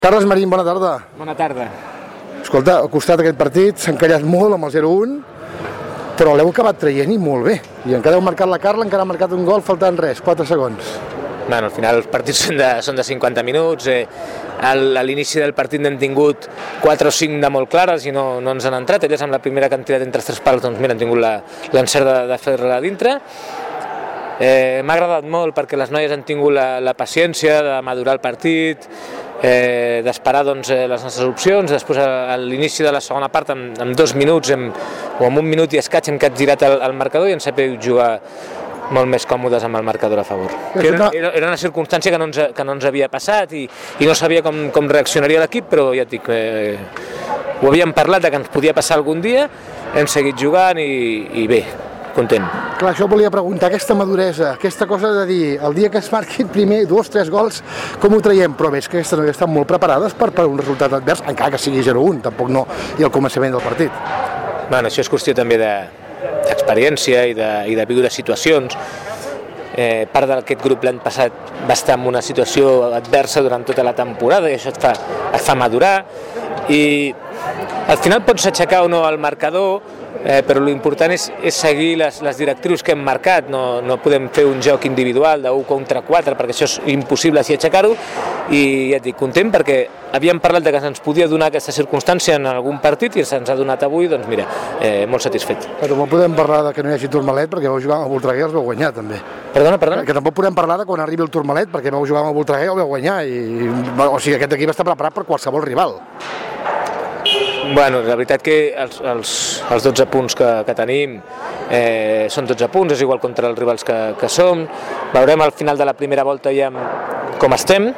Carles Marín, bona tarda. Bona tarda. Escolta, al costat d'aquest partit s'ha encallat molt amb el 0-1, però l'heu acabat traient i molt bé. I encara heu marcat la Carla, encara ha marcat un gol faltant res, 4 segons. Bueno, al final els partits són de 50 minuts. A l'inici del partit n'hem tingut 4 o 5 de molt clares i no ens han entrat. Elles amb la primera quantitat entre els 3 pals, doncs mira, han tingut l'encert de fer-la a dintre. M'ha agradat molt perquè les noies han tingut la paciència de madurar el partit, d'esperar les nostres opcions. Després, a l'inici de la segona part, en 2 minuts o en 1 minut i escaig hem capgirat el marcador i ens hem jugar molt més còmodes amb el marcador a favor. Era una circumstància que no ens havia passat i no sabia com reaccionaria l'equip, però ja et dic, ho havíem parlat que ens podia passar algun dia, hem seguit jugant i bé, content. Clar, això volia preguntar, aquesta maduresa, aquesta cosa de dir, el dia que es marquin primer 2 o 3 gols, com ho traiem? Però veig que aquestes noies estan molt preparades per un resultat advers, encara que sigui 0-1, tampoc no, i el començament del partit. Bueno, això és qüestió també d'experiència i de viure situacions. Part d'aquest grup l'any passat va estar en una situació adversa durant tota la temporada i això et fa madurar i al final pots aixecar o no el marcador, però l'important és seguir les directrius que hem marcat. No podem fer un joc individual de 1 contra 4 perquè això és impossible si aixecar-ho i ja et dic, content perquè havíem parlat que se'ns podia donar aquesta circumstància en algun partit i se'ns ha donat avui, doncs mira, molt satisfet. Però no podem parlar que no hi hagi Tourmalet perquè vau jugar amb el Voltregà i els vau guanyar també. Perdona? Que tampoc podem parlar de quan arribi el Tourmalet perquè vau jugar amb el Voltregà i el vau guanyar o sigui, aquest equip està preparat per qualsevol rival. Bueno, la veritat que els 12 punts que tenim són 12 punts, és igual contra els rivals que som. Veurem al final de la primera volta ja com estem.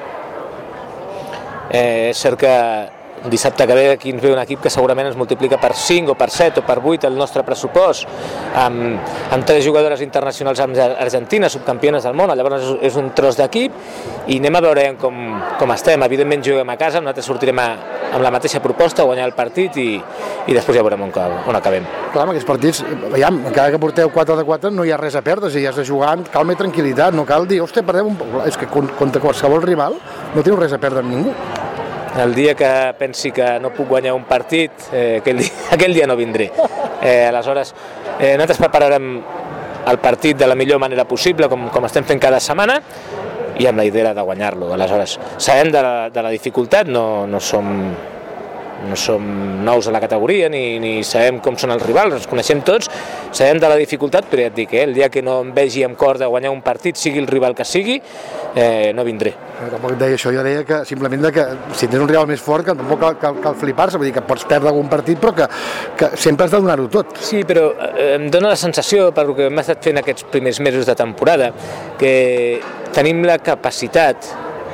És cert que dissabte que ve aquí ens ve un equip que segurament ens multiplica per 5 o per 7 o per 8 el nostre pressupost, amb 3 jugadores internacionals argentines, subcampiones del món. Llavors és un tros d'equip i anem a veure com estem. Evidentment juguem a casa, nosaltres sortirem amb la mateixa proposta, a guanyar el partit i després ja veurem on acabem. Clar, amb aquests partits, veiem, encara que porteu 4 de 4 no hi ha res a perdre, si has de jugar amb calma i tranquil·litat, no cal dir, hòstia, perdem un poc. És que contra qualsevol rival no teniu res a perdre amb ningú. El dia que pensi que no puc guanyar un partit, aquell dia no vindré. Aleshores, nosaltres prepararem el partit de la millor manera possible, com estem fent cada setmana, i amb la idea de guanyar-lo. Aleshores, sabem de la dificultat, no som nous a la categoria, ni sabem com són els rivals, els coneixem tots, sabem de la dificultat, però ja et dic, el dia que no em vegi amb cor de guanyar un partit, sigui el rival que sigui, no vindré. Tampoc et deia això, jo deia que simplement que si tens un rival més fort, que tampoc cal flipar-se, vull dir que pots perdre algun partit, però que sempre has de donar-ho tot. Sí, però em dóna la sensació, per que hem estat fent aquests primers mesos de temporada, que tenim la capacitat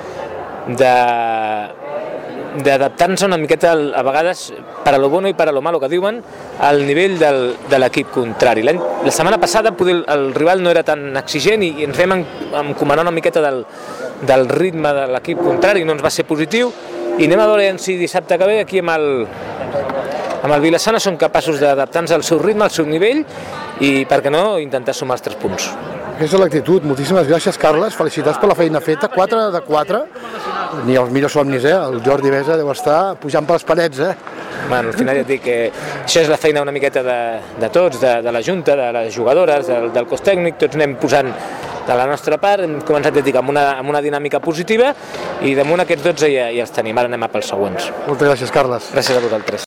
d'adaptar-nos una miqueta a vegades per a lo bueno i per a lo malo que diuen al nivell de l'equip contrari. La setmana passada el rival no era tan exigent i ens vam encomanar una miqueta del ritme de l'equip contrari, no ens va ser positiu i anem a veure si dissabte que ve aquí amb el Vilassana són capaços d'adaptar-nos al seu ritme, al seu nivell i, per què no, intentar sumar els 3 punts. Aquesta és l'actitud. Moltíssimes gràcies, Carles. Felicitats per la feina feta. 4 de 4. Ni els millors somnis, El Jordi Besa deu estar pujant per les parets, Bueno, al final ja et dic que això és la feina una miqueta de tots, de la Junta, de les jugadores, del cos tècnic, tots anem posant de la nostra part, hem començat a dir amb una dinàmica positiva i damunt aquests 12 ja els tenim, ara anem a pels següents. Moltes gràcies, Carles. Gràcies a vosaltres.